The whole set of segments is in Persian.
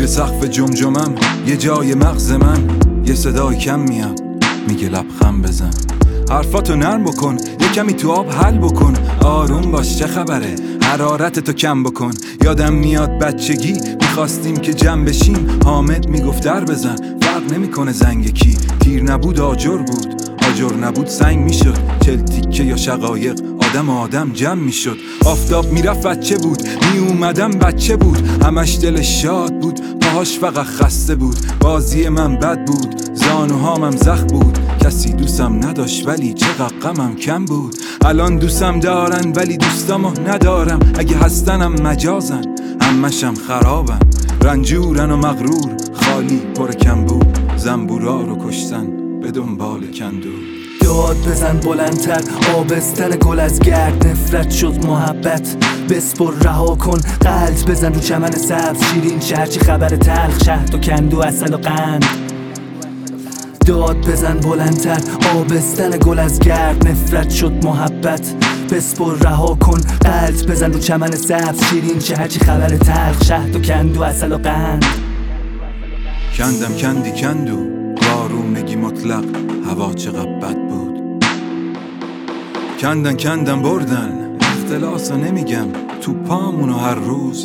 سقف جمجمم یه جای مغز من یه صدای کم میاد میگه لبخند بزن. حرفاتو نرم بکن، یه کمی تو آب حل بکن. آروم باش چه خبره، حرارتتو کم بکن. یادم میاد بچگی میخواستیم که جمع بشیم. حامد میگفت در بزن، فرق نمیکنه زنگ کی. تیر نبود آجر بود، آجر نبود سنگ میشد. 40 تیکه یا شقایق آدم جمع میشد. آفتاب میرفت بچه بود، میومدم بچه بود. همش دلش شاد بود، پاهاش فقط خسته بود. بازی من بد بود، زانوهامم زخم بود. کسی دوستم نداشت ولی چقدر غمم کم بود. الان دوستم دارن ولی دوستامو ندارم. اگه هستنم مجازن، همشم خرابن. رنجورن و مغرور، خالی پر کم بود. زنبورا رو کشتن به دنبال کندو. داد بزن بلندتر، آبستن گل از گرد. نفرت شد محبت، بسپر رها کن. قلب بزن رو چمن سبز، شیرین شهرچی خبر تلخ. شهد و کندو عسل و قند. داد بزن بلندتر، آبستن گل از گرد. نفرت شد محبت، بسپر رها کن. قلب بزن رو چمن سبز، شیرین شهرچی خبر تلخ. شهد و کندو عسل و قند. کندم کندی کندو، بارونگی مطلق. هوا چقدر بد بود. کندم بردن، اختلاسو نمیگم. تو پامونو هر روز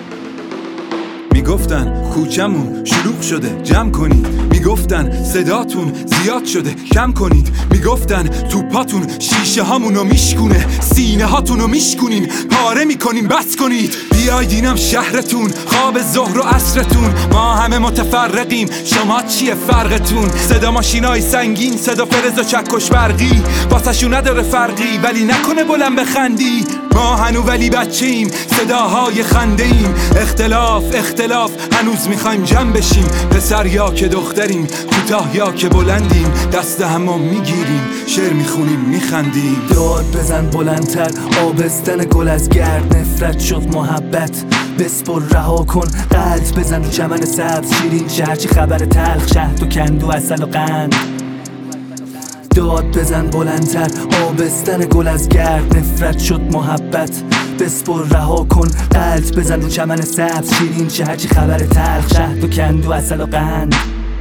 میگفتن کوچمون شلوغ شده جمع کنید. میگفتن صداتون زیاد شده کم کنید. میگفتن تو پاتون شیشه هامونو میشکونه، سینه هاتونو میشکنین، پاره میکنین بس کنید. بیایدینم شهرتون، خواب ظهر و عصرتون. ما همه متفرقیم، شما چیه فرقتون؟ صدا ماشینای سنگین، صدا فرز و چکش برقی. واسهشون نداره فرقی، ولی نکنه بلند بخندی. ما هنو ولی بچه ایم، صداهای خنده ایم. اختلاف هنوز میخوایم جمع بشیم. پسر یا که دختریم، کوتاه یا که بلندیم. دست همو میگیریم، شعر میخونیم میخندیم. داد بزن بلندتر، آبستن گل از گرد. نفرت شد محبت، بسپر رها کن. قلب بزن رو چمن سبز، شیرین شهرچی خبر تلخ. شهد و کندو عسل و قند. داد بزن بلندتر، آبستن گل از گرد. نفرت شد محبت، بسپر رها کن. قلب بزن رو چمن سبز، شیرین شهرچی خبر تلخ. شهد و کندو عسل و قند.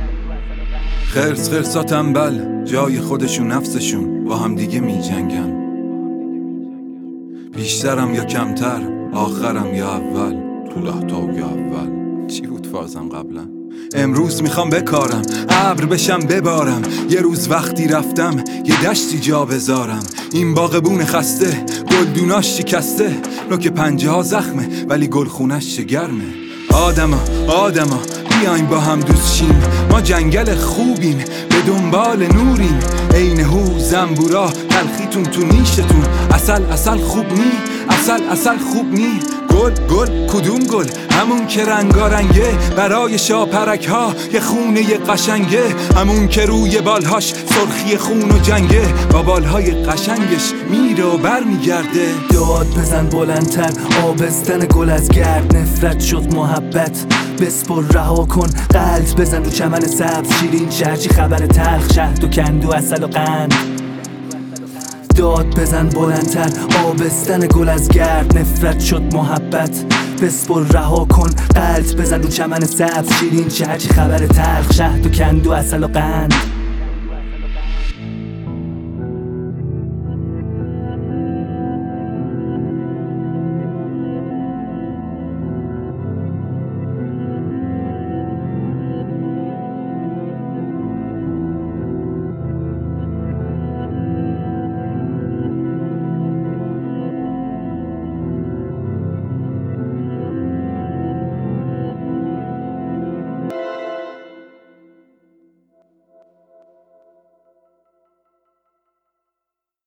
خرسا تنبل، جای خودشون نفسشون با هم دیگه می جنگن. بیشترم یا کمتر، آخرم یا اول. طوله تا یا اول چی بود فازم قبلا؟ امروز میخوام بکارم، ابر بشم ببارم. یه روز وقتی رفتم یه دشتی جا بذارم. این باغبون خسته، گلدوناش شکسته. نوک پنجه ها زخمه ولی گلخونش گرمه. آدما بیاین با هم دوست شیم. ما جنگل خوبیم، به دنبال نوریم. عین هو زنبورا، تلخیتون تو نیشتون. اصل خوب نی، اصل خوب نی. گل کدوم گل؟ همون که رنگارنگه، برای شاپرک ها یه خونه یه قشنگه. همون که روی بالهاش سرخی خون و جنگه، با بالهای قشنگش میره و بر میگرده. داد بزن بلندتر، آبستن گل از گرد. نفرت شد محبت، بسپر رها کن. قلب بزن رو چمن سبز، شیرین شهرچی خبر تلخ. شهد و کندو عسل و قند. داد بزن بلندتر، آبستن گل از گرد. نفرت شد محبت، بسپر رها کن. قلب بزن رو چمن سبز، شیرین شهرچی خبر تلخ. شهد و کندو عسل و قند.